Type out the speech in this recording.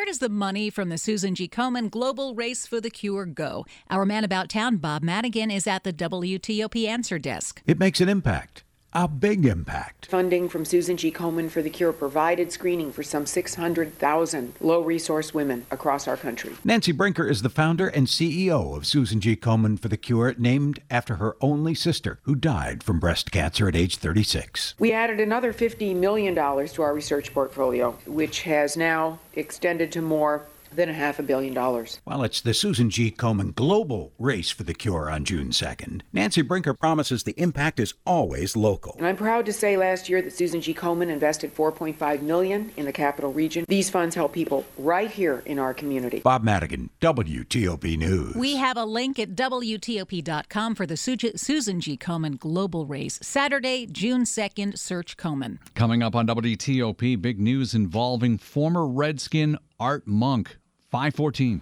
does the money from the Susan G. Komen Global Race for the Cure go? Our man about town, Bob Madigan, is at the WTOP answer desk. It makes an impact. A big impact. Funding from Susan G. Komen for the Cure provided screening for some 600,000 low-resource women across our country. Nancy Brinker is the founder and CEO of Susan G. Komen for the Cure, named after her only sister, who died from breast cancer at age 36. We added another $50 million to our research portfolio, which has now extended to more than $500 million. Well, it's the Susan G. Komen Global Race for the Cure on June 2nd. Nancy Brinker promises the impact is always local. And I'm proud to say last year that Susan G. Komen invested $4.5 million in the Capital Region. These funds help people right here in our community. Bob Madigan, WTOP News. We have a link at WTOP.com for the Susan G. Komen Global Race. Saturday, June 2nd, search Komen. Coming up on WTOP, big news involving former Redskin Art Monk. 5:14.